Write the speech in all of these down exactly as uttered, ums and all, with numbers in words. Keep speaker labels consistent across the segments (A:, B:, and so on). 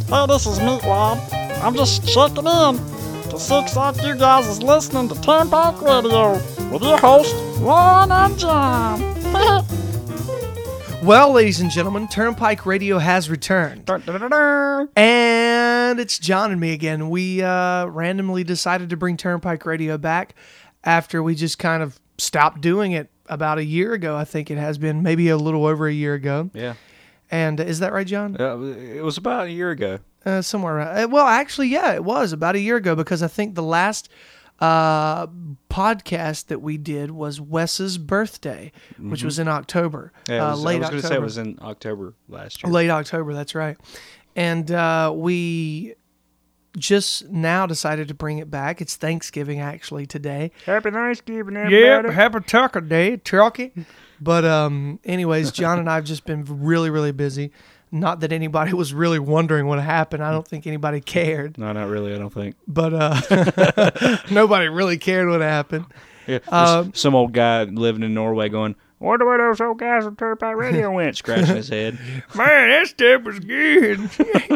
A: Hey, this is Meatwad. I'm just checking in to see like you guys is listening to Turnpike Radio with your host, Ron and John.
B: Well, ladies and gentlemen, Turnpike Radio has returned.
A: Dun, dun, dun, dun.
B: And it's John and me again. We uh, randomly decided to bring Turnpike Radio back after we just kind of stopped doing it about a year ago. I think it has been maybe a little over a year ago.
C: Yeah.
B: And uh, is that right, John?
C: Uh, it was about a year ago.
B: Uh, somewhere around. Uh, well, actually, yeah, it was about a year ago because I think the last uh, podcast that we did was Wes's birthday, mm-hmm. which was in October.
C: Yeah,
B: uh,
C: was,
B: late
C: I was going to say it
B: October.
C: was in October last year.
B: Late October, that's right. And uh, we just now decided to bring it back. It's Thanksgiving, actually, today.
A: Happy Thanksgiving, everybody.
B: Yeah, happy Turkey Day, turkey. But um, anyways, John and I have just been really, really busy. Not that anybody was really wondering what happened. I don't think anybody cared.
C: No, not really, I don't think.
B: But uh, nobody really cared what happened.
C: Yeah,
B: Um,
C: some old guy living in Norway going, wonder where those old guys on Turnpike Radio went, scratching his head.
B: Man, that stuff was good.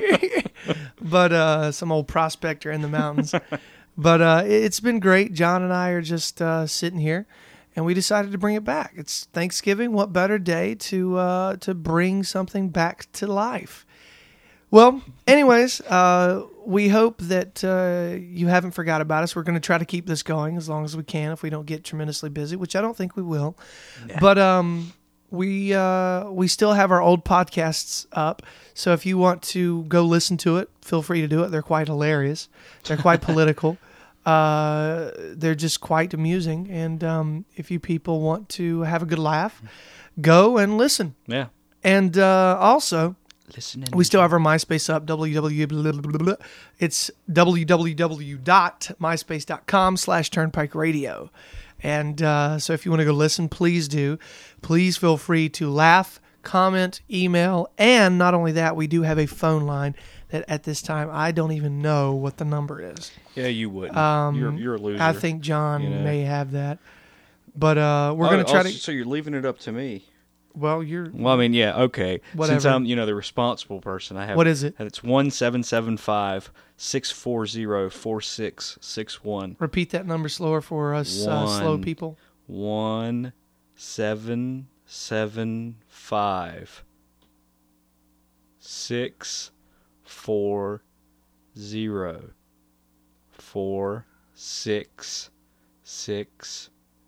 B: But uh, some old prospector in the mountains. But uh, it's been great. John and I are just uh, sitting here, and we decided to bring it back. It's Thanksgiving. What better day to uh, to bring something back to life? Well, anyways, uh, we hope that uh, you haven't forgot about us. We're going to try to keep this going as long as we can if we don't get tremendously busy, which I don't think we will. Yeah. But um, we uh, we still have our old podcasts up. So if you want to go listen to it, feel free to do it. They're quite hilarious. They're quite political. Uh, they're just quite amusing. And um, if you people want to have a good laugh, go and listen.
C: Yeah.
B: And uh, also...
C: Listen
B: we still have our MySpace up. www. It's www.myspace.com slash Turnpike Radio. And uh, so if you want to go listen, please do. Please feel free to laugh, comment, email. And not only that, we do have a phone line that at this time I don't even know what the number is.
C: Yeah, you wouldn't.
B: Um,
C: you're, you're a loser.
B: I think John
C: you know.
B: may have that. But uh, we're
C: oh,
B: going to try
C: also,
B: to...
C: So you're leaving it up to me.
B: Well, you're...
C: Well, I mean, yeah, okay.
B: Whatever.
C: Since I'm, you know, the responsible person, I have...
B: What is it?
C: And it's one seven seven five, six four zero, four six six one.
B: Repeat that number slower for us uh, slow people.
C: One seven seven five six four zero four six six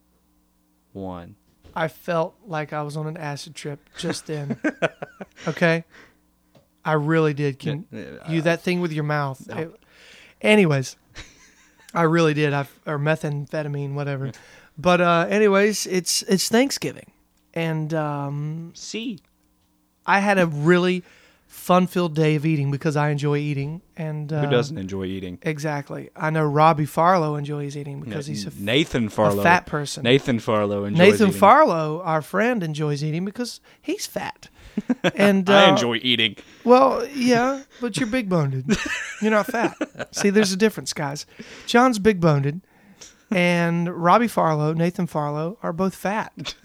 C: one.
B: I felt like I was on an acid trip just then. Okay? I really did. Can you that thing with your mouth?
C: No.
B: It, anyways, I really did. I or methamphetamine, whatever. But uh, anyways, it's it's Thanksgiving, and um,
C: See,
B: I had a really fun-filled day of eating because I enjoy eating. And uh,
C: who doesn't enjoy eating?
B: Exactly. I know Robbie Farlow enjoys eating because
C: Yeah,
B: he's a, f-
C: Nathan Farlow,
B: a fat person.
C: Nathan Farlow enjoys
B: Nathan
C: eating.
B: Farlow, our friend, enjoys eating because he's fat. And uh,
C: I enjoy eating.
B: Well, yeah, but you're big-boned. You're not fat. See, there's a difference, guys. John's big-boned, and Robbie Farlow, Nathan Farlow, are both fat.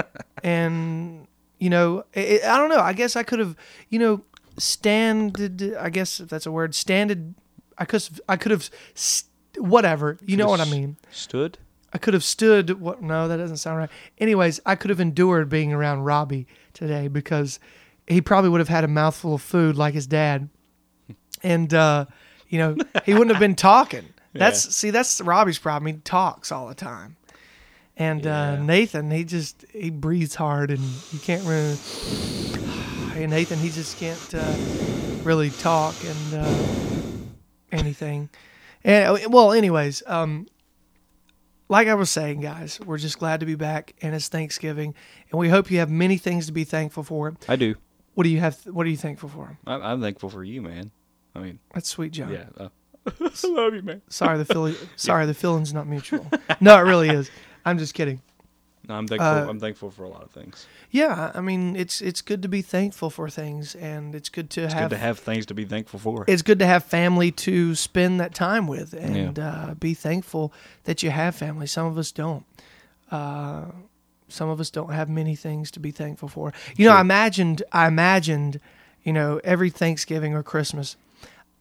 B: And, you know, it, I don't know. I guess I could have, you know, standed, I guess if that's a word, standed, I could I could have, st- whatever. You know what I mean.
C: Stood?
B: I could have stood, what? No, that doesn't sound right. Anyways, I could have endured being around Robbie today because he probably would have had a mouthful of food like his dad. And, uh, you know, he wouldn't have been talking. That's
C: Yeah.
B: See, that's Robbie's problem. He talks all the time. And
C: Yeah.
B: uh, Nathan, he just, he breathes hard and you can't really, hey, Nathan, he just can't uh, really talk and uh, anything. And, well, anyways, um, like I was saying, guys, we're just glad to be back, and it's Thanksgiving, and we hope you have many things to be thankful for.
C: I do.
B: What do you have? What are you thankful for?
C: I'm, I'm thankful for you, man. I mean,
B: That's sweet, John.
C: yeah. Uh, I love you, man.
B: Sorry, the feeling. Sorry, the feeling's not mutual. No, it really is. I'm just kidding.
C: No, I'm thankful.
B: Uh,
C: I'm thankful for a lot of things.
B: Yeah, I mean, it's it's good to be thankful for things, and it's good to
C: It's
B: have.
C: good to have things to be thankful for.
B: It's good to have family to spend that time with, and uh, be thankful that you have family. Some of us don't. Uh, some of us don't have many things to be thankful for. You know, I imagined, I imagined, you know, every Thanksgiving or Christmas,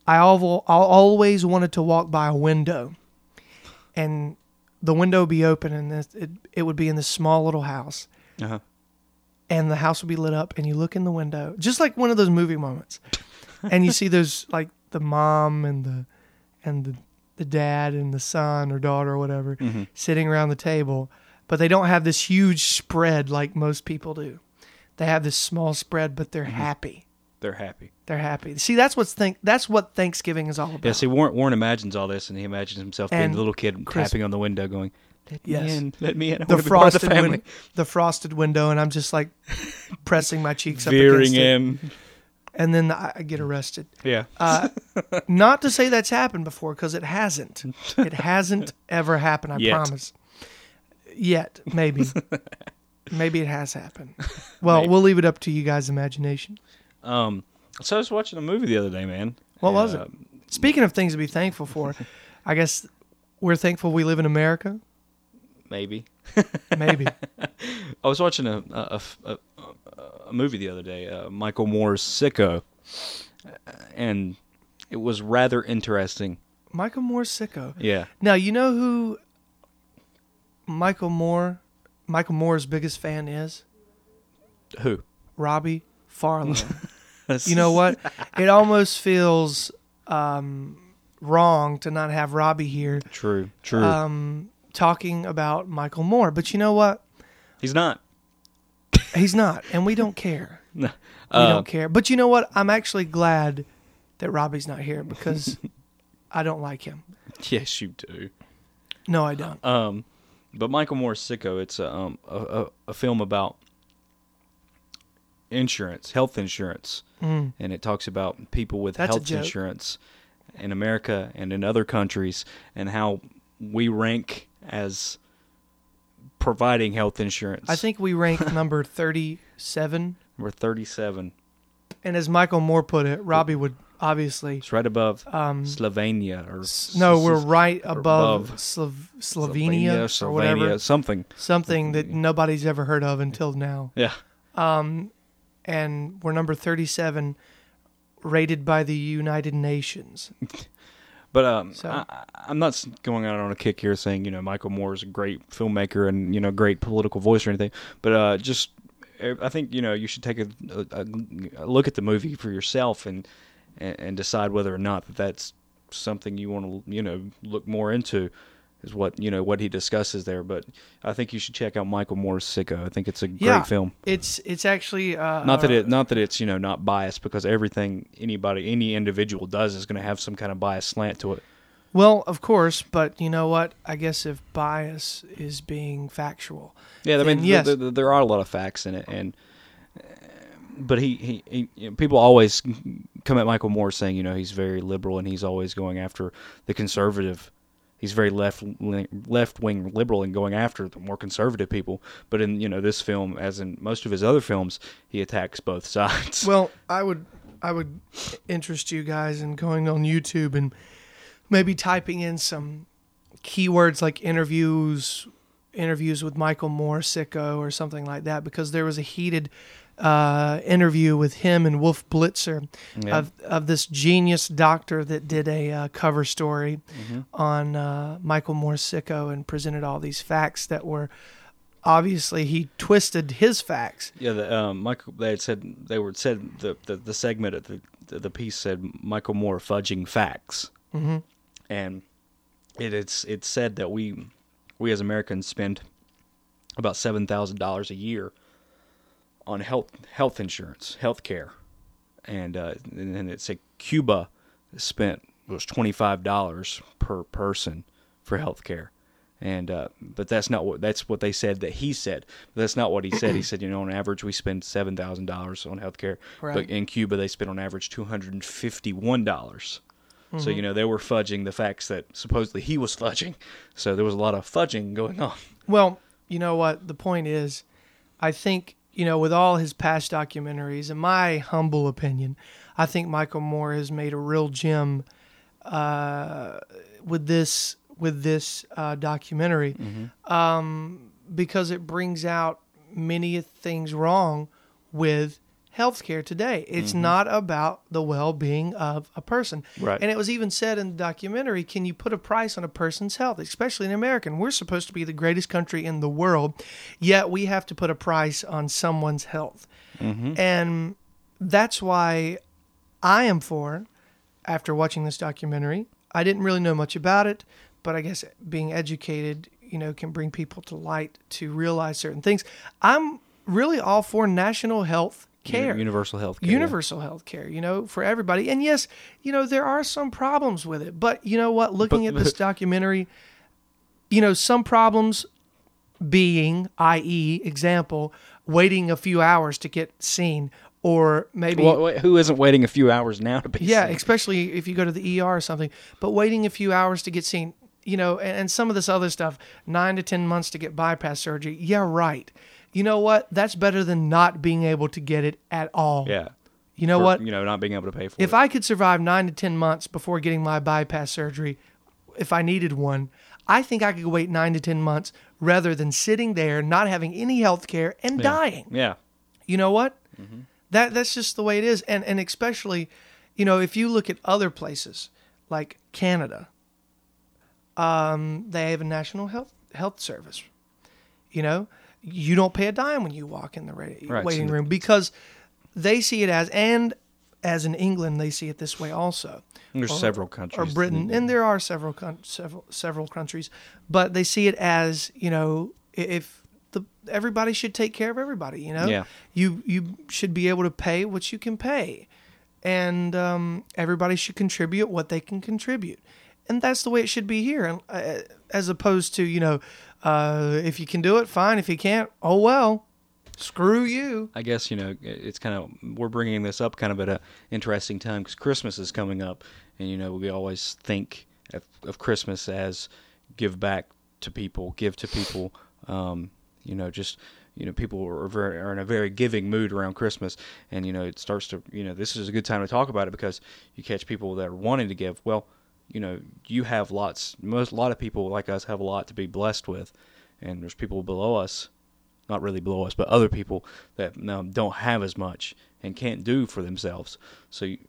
B: I al- I always wanted to walk by a window, and the window would be open, and this, it it would be in this small little house,
C: Uh-huh.
B: and the house would be lit up, and you look in the window, just like one of those movie moments, and you see those like the mom and the and the, the dad and the son or daughter or whatever
C: Mhm.
B: sitting around the table, but they don't have this huge spread like most people do. They have this small spread, but they're happy.
C: They're happy.
B: They're happy. See, that's what's think. That's what Thanksgiving is all about.
C: Yeah, see, Warren, Warren imagines all this, and he imagines himself being
B: And
C: the little kid
B: Chris-
C: tapping on the window going, let me
B: Yes.
C: in, let me in. I
B: the
C: want to be part of the
B: frosted
C: family.
B: win- the frosted window, and I'm just like pressing my cheeks up
C: Veering
B: against it,
C: in.
B: and then I, I get arrested.
C: Yeah.
B: Uh, not to say that's happened before, because it hasn't. It hasn't ever happened. I
C: Yet.
B: promise. Yet, maybe, maybe it has happened. Well,
C: Maybe.
B: we'll leave it up to you guys' imagination.
C: Um, so I was watching a movie the other day, man.
B: What was
C: Uh,
B: it? Speaking of things to be thankful for, I guess we're thankful we live in America.
C: Maybe.
B: Maybe.
C: I was watching a a, a, a, a movie the other day, uh, Michael Moore's Sicko, and it was rather interesting.
B: Michael Moore sicko.
C: Yeah.
B: Now, you know who Michael Moore, Michael Moore's biggest fan is?
C: Who?
B: Robbie Farlow. You know what? It almost feels um, wrong to not have Robbie here
C: True. True.
B: um, talking about Michael Moore. But you know what?
C: He's not.
B: He's not, and we don't care.
C: No.
B: We
C: Uh,
B: don't care. But you know what? I'm actually glad that Robbie's not here because I don't like him.
C: Yes, you do.
B: No, I don't.
C: Um, but Michael Moore's Sicko, it's a, um, a, a, a film about insurance, health insurance,
B: Mm.
C: and it talks about people with
B: That's a
C: health
B: joke.
C: insurance in America and in other countries, and how we rank as providing health insurance.
B: I think we rank number thirty-seven.
C: we're thirty-seven.
B: And as Michael Moore put it, Robbie would obviously.
C: It's right above
B: Um,
C: Slovenia or
B: s- no, we're right above,
C: above
B: Slov- Slovenia,
C: Slovenia,
B: or whatever.
C: Slovenia, something.
B: Something that nobody's ever heard of until now.
C: Yeah.
B: Um, and we're number thirty-seven, rated by the United Nations.
C: But um,
B: So-
C: I, I- I'm not s- going out on a kick here saying, you know, Michael Moore is a great filmmaker and, you know, great political voice or anything. But uh, just, uh, I think, you know, you should take a, a, a look at the movie for yourself and, and, and decide whether or not that that's something you want to, you know, look more into. Is what you know what he discusses there, but I think you should check out Michael Moore's Sicko. I think it's a great
B: Yeah.
C: film.
B: It's it's actually uh,
C: Not that
B: uh,
C: it, not that it's you know not biased, because everything anybody, any individual does is going to have some kind of bias slant to it.
B: Well, of course, but you know what? I guess if bias is being factual,
C: Yeah, I
B: then
C: mean,
B: yes.
C: th- th- there are a lot of facts in it, and uh, but he, he, he you know, people always come at Michael Moore saying, you know, he's very liberal and he's always going after the conservative. He's very left left wing liberal and going after the more conservative people. But in you know this film, as in most of his other films, he attacks both sides.
B: well, I would I would interest you guys in going on YouTube and maybe typing in some keywords like interviews interviews with Michael Moore Sicko or something like that, because there was a heated uh, interview with him and Wolf Blitzer
C: Yeah.
B: of of this genius doctor that did a uh, cover story
C: Mm-hmm.
B: on uh, Michael Moore Sicko and presented all these facts that were obviously he twisted his facts.
C: Yeah, the, um, Michael. They had said they were said the the, the segment of the, the the piece said Michael Moore fudging facts,
B: hmm
C: and it, it's it's said that we we as Americans spend about seven thousand dollars a year on health health insurance, health care, and uh, and then it said Cuba spent was twenty five dollars per person for health care. And uh, but that's not what that's what they said that he said. But that's not what he said. He said, you know, on average we spend seven thousand dollars on healthcare,
B: Right.
C: but in Cuba they spent on average two hundred and fifty-one dollars. So
B: Mm-hmm.
C: you know they were fudging the facts that supposedly he was fudging. So there was a lot of fudging going on.
B: Well, you know what? The point is, I think, you know, with all his past documentaries, in my humble opinion, I think Michael Moore has made a real gem uh, with this with this uh, documentary, um, because it brings out many things wrong with healthcare today. It's not about the well-being of a person.
C: Right.
B: And it was even said in the documentary, can you put a price on a person's health, especially in America? We're supposed to be the greatest country in the world, yet we have to put a price on someone's health. And that's why I am for, after watching this documentary, I didn't really know much about it, but I guess being educated, you know, can bring people to light to realize certain things. I'm really all for national health care.
C: Universal health care.
B: Universal health care, you know, for everybody. And yes, you know, there are some problems with it. But you know what? Looking
C: But-
B: at this documentary, you know, some problems being, that is, example, waiting a few hours to get seen, or maybe
C: Well, wait, who isn't waiting a few hours now to be
B: yeah,
C: seen?
B: especially if you go to the E R or something, but waiting a few hours to get seen, you know, and, and some of this other stuff, nine to ten months to get bypass surgery. Yeah, right. You know what? That's better than not being able to get it at all.
C: Yeah.
B: You know
C: For,
B: what?
C: You know, not being able to pay for
B: If
C: it.
B: I could survive nine to ten months before getting my bypass surgery, if I needed one, I think I could wait nine to ten months rather than sitting there, not having any health care and dying.
C: Yeah.
B: You know what? That that's just the way it is, and and especially, you know, if you look at other places like Canada, um, they have a national health health service. You know, you don't pay a dime when you walk in the ra-
C: Right,
B: waiting
C: so-
B: room because they see it as, and as in England, they see it this way also.
C: There's
B: Or-
C: several countries.
B: Or Britain, and there are several coun- several several countries, but they see it as, you know, i- if the everybody should take care of everybody. You know,
C: Yeah.
B: you you should be able to pay what you can pay, and um, everybody should contribute what they can contribute, and that's the way it should be here. And uh, as opposed to, you know, uh, if you can do it, fine. If you can't, oh well, screw you.
C: I guess, you know, it's kind of, we're bringing this up kind of at a interesting time because Christmas is coming up, and, you know, we always think of, of Christmas as give back to people, give to people, um, you know, just, you know, people are very, are in a very giving mood around Christmas, and, you know, it starts to, you know, this is a good time to talk about it because you catch people that are wanting to give. Well, you know, you have lots, most, a lot of people like us have a lot to be blessed with, and there's people below us, not really below us, but other people that um, don't have as much and can't do for themselves. So, you,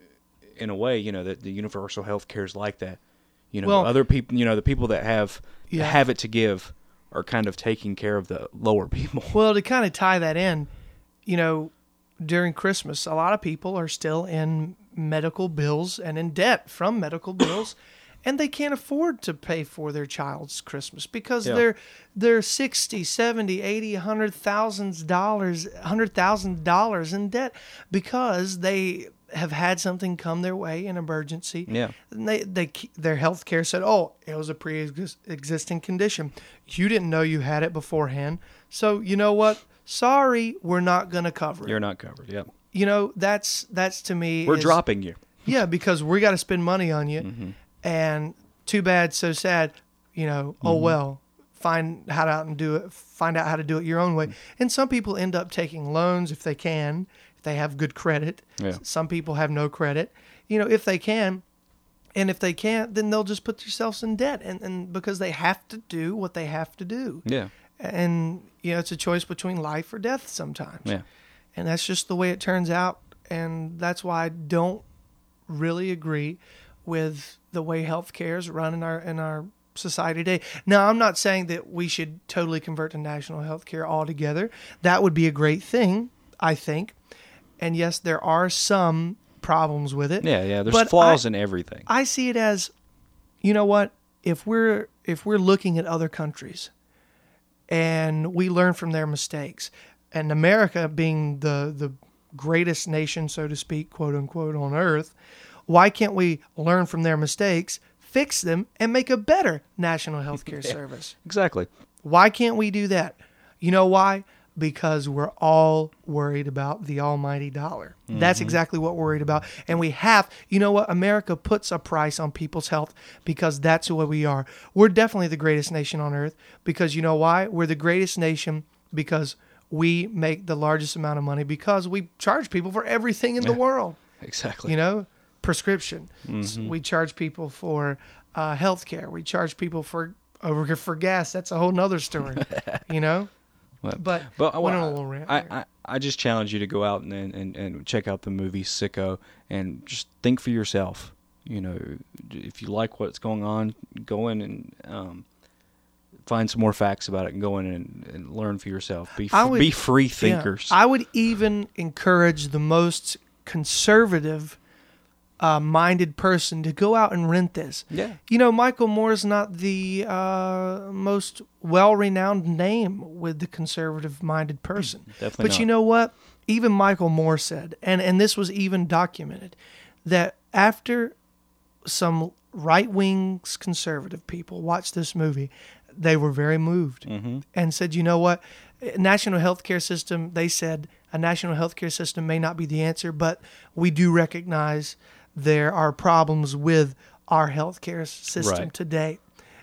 C: in a way, you know, that the universal health care is like that. You know,
B: Well-
C: other people, you know, the people that have
B: Yeah.
C: have it to give are kind of taking care of the lower people.
B: Well, to kind of tie that in, you know, during Christmas, a lot of people are still in medical bills and in debt from medical bills, and they can't afford to pay for their child's Christmas because
C: Yeah.
B: they're they're sixty, seventy, eighty, one hundred thousand dollars, one hundred thousand dollars in debt because they have had something come their way in emergency.
C: Yeah.
B: And they, they, their health care said, oh, it was a pre-existing condition. You didn't know you had it beforehand. So, you know what? Sorry, we're not going to cover it.
C: You're not covered. Yep.
B: You know, that's, that's to me.
C: We're
B: is-
C: dropping you.
B: Yeah, because we got to spend money on you.
C: Mm-hmm.
B: And too bad, so sad. You know, oh,
C: Mm-hmm.
B: well, find how to out and do it. Find out how to do it your own way. And some people end up taking loans if they can, if they have good credit.
C: Yeah.
B: Some people have no credit. You know, if they can, and if they can't, then they'll just put themselves in debt, and, and because they have to do what they have to do.
C: Yeah.
B: And you know, it's a choice between life or death sometimes.
C: Yeah.
B: And that's just the way it turns out. And that's why I don't really agree with the way healthcare is run in our in our society today. Now, I'm not saying that we should totally convert to national healthcare altogether. That would be a great thing, I think. And yes, there are some problems with it.
C: Yeah. Yeah. There's
B: But
C: flaws
B: I-
C: in everything.
B: I see it as, you know what? If we're if we're looking at other countries and we learn from their mistakes, and America being the the greatest nation, so to speak, quote unquote, on earth, why can't we learn from their mistakes, fix them, and make a better national health care service?
C: Exactly.
B: Why can't we do that? You know why? Because we're all worried about the almighty dollar. That's exactly what we're worried about. And we have, you know what? America puts a price on people's health because that's who we are. We're definitely the greatest nation on earth because you know why? We're the greatest nation because we make the largest amount of money because we charge people for everything in the world.
C: Exactly.
B: You know, prescription. S- We charge people for uh, health care. We charge people for over for gas. That's a whole nother story. You know,
C: But
B: But,
C: but
B: I went on a
C: I-
B: little rant.
C: I,
B: there.
C: I, I just challenge you to go out and, and, and check out the movie Sicko and just think for yourself. You know, if you like what's going on, go in and um, find some more facts about it and go in and, and learn for yourself. Be
B: I
C: f-
B: would-
C: be free
B: Yeah.
C: thinkers.
B: I would even encourage the most conservative uh, minded person to go out and rent this.
C: yeah.
B: You know, Michael Moore's not the uh, most well-renowned name with the conservative-minded person.
C: Definitely
B: But
C: not.
B: you know what? Even Michael Moore said, and, and this was even documented, that after some right-wing conservative people watched this movie, they were very moved
C: Mm-hmm.
B: and said, you know what? National healthcare system, they said, a national healthcare system may not be the answer, but we do recognize there are problems with our healthcare system
C: Right.
B: today.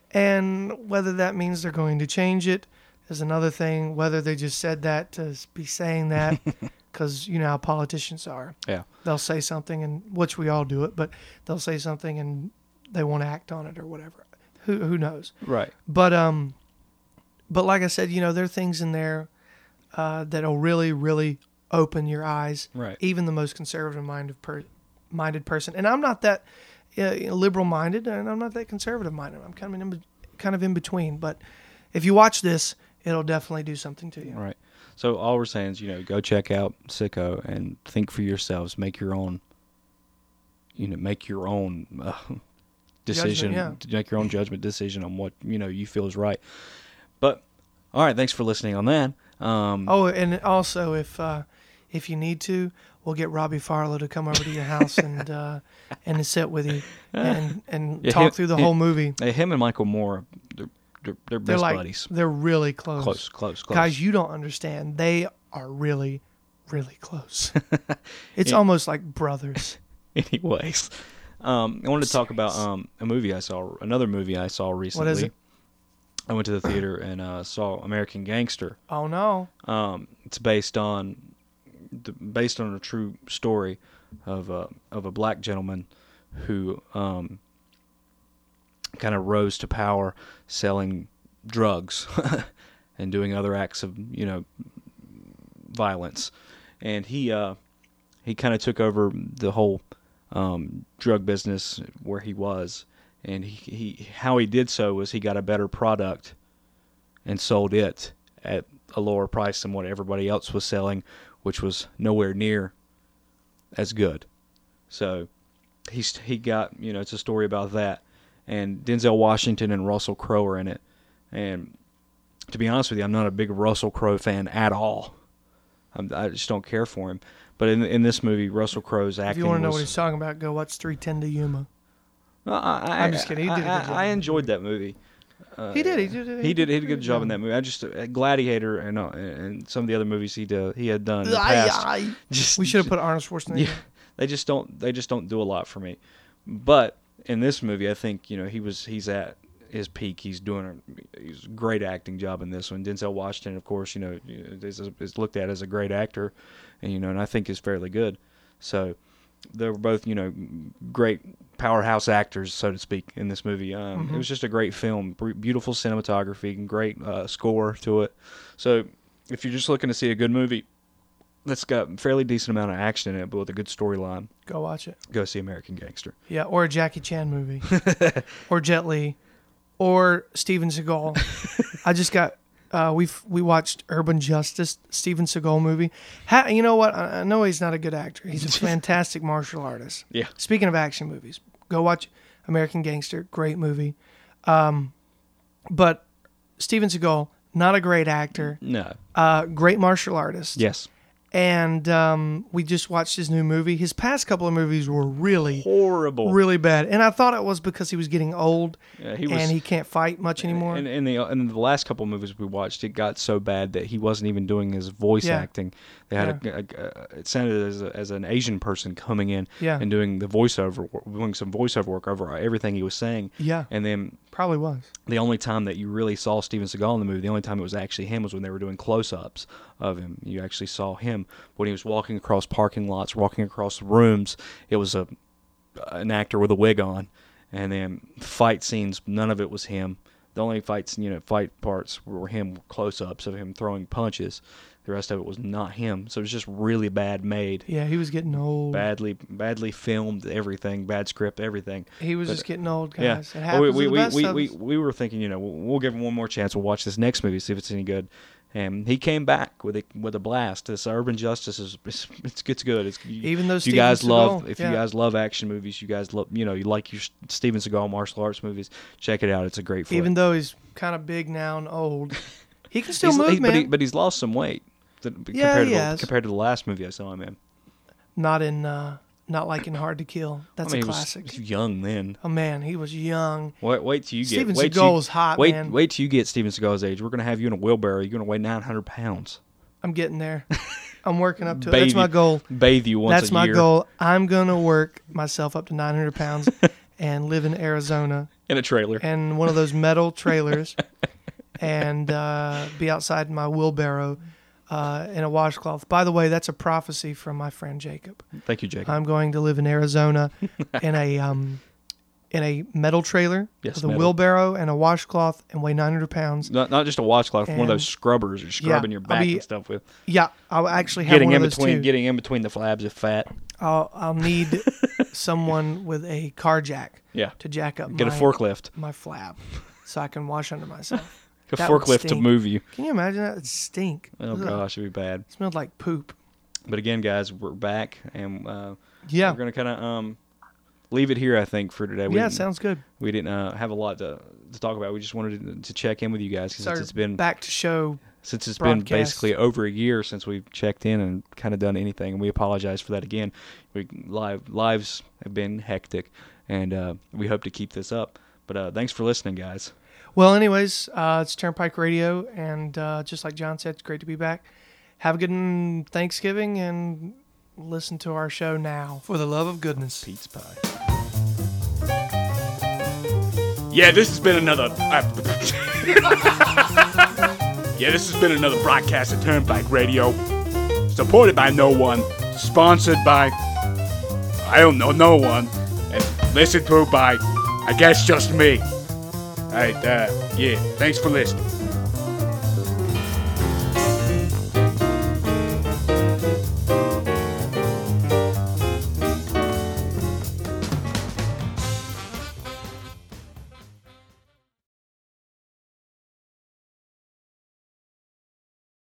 B: And whether that means they're going to change it is another thing. Whether they just said that to be saying that, because you know how politicians are.
C: Yeah.
B: They'll say something, and which we all do it, but they'll say something and they won't act on it or whatever. Who who knows?
C: Right.
B: But um, but like I said, you know, there are things in there uh, that'll really, really open your eyes.
C: Right.
B: Even the most conservative minded per- minded person, and I'm not that uh, liberal minded, and I'm not that conservative minded. I'm kind of in kind of in between. But if you watch this, it'll definitely do something to you.
C: Right. So all we're saying is, you know, go check out Sicko and think for yourselves. Make your own. You know, make your own uh, decision.
B: Judgment,
C: Make your own judgment decision on what you know you feel is right. But all right, thanks for listening on that. Um,
B: Oh, and also if uh, if you need to, we'll get Robbie Farlow to come over to your house and uh, and sit with you and and
C: Yeah,
B: talk
C: him-
B: through the
C: him-
B: whole movie.
C: hey, him and Michael Moore, they're they're, they're
B: They're
C: best
B: like
C: buddies.
B: they're really close.
C: Close, close, close.
B: Guys, you don't understand. They are really, really close. It's
C: Yeah.
B: almost like brothers.
C: Anyways, um, I wanted to talk about um, a movie I saw, another movie I saw recently.
B: is it?
C: I went to the theater and uh, saw American Gangster.
B: Oh no.
C: Um, it's based on the, based on a true story of a of a black gentleman who um, kind of rose to power selling drugs and doing other acts of you know violence, and he uh, he kind of took over the whole um, drug business where he was, and he, he how he did so was he got a better product and sold it at a lower price than what everybody else was selling, which was nowhere near as good. So he's he got you know it's a story about that, and Denzel Washington and Russell Crowe are in it, and to be honest with you, I'm not a big Russell Crowe fan at all. I'm, I just don't care for him. But in in this movie, Russell Crowe's acting
B: If you want to know
C: was,
B: what he's talking about, go watch three ten to Yuma.
C: No, I, I,
B: I'm just kidding. He did a good
C: I,
B: job
C: I, I
B: in that
C: enjoyed that movie. Uh,
B: He did. He did.
C: He did. He did a good job in that movie. I just uh, Gladiator and uh, and some of the other movies he did he had done in the past. Just,
B: We should have put Arnold Schwarzenegger.
C: Yeah, they just don't. They just don't do a lot for me. But in this movie, I think you know he was. He's at his peak. He's doing a he's a great acting job in this one. Denzel Washington, of course, you know is, is looked at as a great actor, and you know, and I think is fairly good. So they were both you know great powerhouse actors, so to speak, in this movie. Um,
B: Mm-hmm.
C: It was just a great film, b- beautiful cinematography, and great uh, score to it. So if you're just looking to see a good movie that's got a fairly decent amount of action in it, but with a good storyline,
B: Go watch it.
C: go see American Gangster.
B: Yeah, or a Jackie Chan movie, or Jet Li, or Steven Seagal. I just got. Uh, we we watched Urban Justice, Steven Seagal movie. Ha, you know what? I, I know he's not a good actor. He's a fantastic martial artist.
C: Yeah.
B: Speaking of action movies, go watch American Gangster. Great movie. Um, but Steven Seagal, not a great actor.
C: No.
B: Uh, great martial artist.
C: Yes.
B: And um, we just watched his new movie. His past couple of movies were really,
C: Horrible.
B: really bad. And I thought it was because he was getting old
C: Yeah, he was,
B: and he can't fight much anymore.
C: In, in the in the last couple of movies we watched, it got so bad that he wasn't even doing his voice
B: Yeah.
C: acting. They had a, a, a it sounded as a, as an Asian person coming in
B: Yeah.
C: and doing the voiceover, wor- doing some voiceover work over everything he was saying.
B: Yeah.
C: And then
B: Probably was.
C: the only time that you really saw Steven Seagal in the movie, the only time it was actually him was when they were doing close-ups of him. You actually saw him when he was walking across parking lots, walking across rooms. It was a an actor with a wig on. And then fight scenes, none of it was him. The only fights, you know, fight parts were him close-ups of him throwing punches. The rest of it was not him. So it was just really bad made.
B: Yeah, he was getting old.
C: Badly, badly filmed, everything, bad script, everything.
B: He was
C: But,
B: just getting old,
C: Yeah,
B: guys. It
C: Well,
B: happens
C: we,
B: to the
C: we,
B: best
C: we,
B: of
C: we,
B: us.
C: we were thinking, you know, we'll, we'll give him one more chance. We'll watch this next movie, see if it's any good. And he came back with a with a blast. This Urban Justice is it's it's, it's good. It's, you,
B: Even though
C: if you
B: Steven
C: guys love
B: Seagal-
C: if
B: yeah.
C: you guys love action movies, you guys love you know you like your Steven Seagal martial arts movies. Check it out. It's a great flick.
B: Even though he's kind of big now and old, he can still
C: He's-
B: move,
C: he-
B: man.
C: but, he, but he's lost some weight that,
B: Yeah,
C: compared
B: he
C: to
B: has.
C: the, compared to the last movie I saw him in.
B: Not in, uh, not like in Hard to Kill. That's
C: I mean,
B: a
C: he was-
B: classic.
C: he was young then.
B: Oh man, he was young.
C: Wait, wait till you get
B: Steven
C: wait till you-
B: Seagal's hot,
C: wait,
B: man.
C: Wait till you get Steven Seagal's age. We're gonna have you in a wheelbarrow. You're gonna weigh nine hundred pounds.
B: I'm getting there. I'm working up to it.
C: Bathe
B: That's my
C: you-
B: goal.
C: Bathe you once
B: That's
C: a
B: my
C: year
B: goal. I'm gonna work myself up to nine hundred pounds and live in Arizona
C: in a trailer.
B: and one of those metal trailers and uh, be outside in my wheelbarrow uh, in a washcloth. By the way, that's a prophecy from my friend Jacob.
C: Thank you, Jacob.
B: I'm going to live in Arizona in a um, in a metal trailer
C: Yes,
B: with a
C: metal.
B: wheelbarrow and a washcloth and weigh nine hundred pounds.
C: Not not just a washcloth, one of
B: And-
C: those scrubbers you're scrubbing your
B: I'll
C: back
B: be-
C: and stuff with.
B: Yeah, I'll actually have
C: Getting
B: one
C: in
B: of those
C: between,
B: too.
C: getting in between the flabs of fat.
B: I'll I'll need someone with a car jack
C: Yeah,
B: to jack up
C: get
B: my,
C: a forklift,
B: my flab so I can wash under myself.
C: a
B: That would
C: forklift to
B: stink.
C: move you.
B: Can you imagine that? It'd stink.
C: Oh
B: Ugh.
C: gosh, it'd be bad.
B: It smelled like poop.
C: But again, guys, we're back, and uh,
B: Yeah.
C: we're gonna kind of um, leave it here. I think for today. We
B: Yeah,
C: didn't-
B: sounds good.
C: We didn't uh, have a lot to to talk about. We just wanted to, to check in with you guys
B: It's
C: since
B: our
C: it's been
B: back to show.
C: since it's been
B: broadcast.
C: basically over a year since we've checked in and kind of done anything, and we apologize for that again. We live lives have been hectic, and uh, we hope to keep this up. But uh, thanks for listening, guys.
B: Well, anyways, uh, it's Turnpike Radio, and uh, just like John said, it's great to be back. Have a good mm, Thanksgiving, and listen to our show now. For the love of goodness.
C: Pete's Pie.
D: Yeah, this has been another. Uh, yeah, this has been another broadcast of Turnpike Radio. Supported by no one. Sponsored by. I don't know, no one. And listened to by, I guess, just me. Alright, uh, yeah, thanks for listening.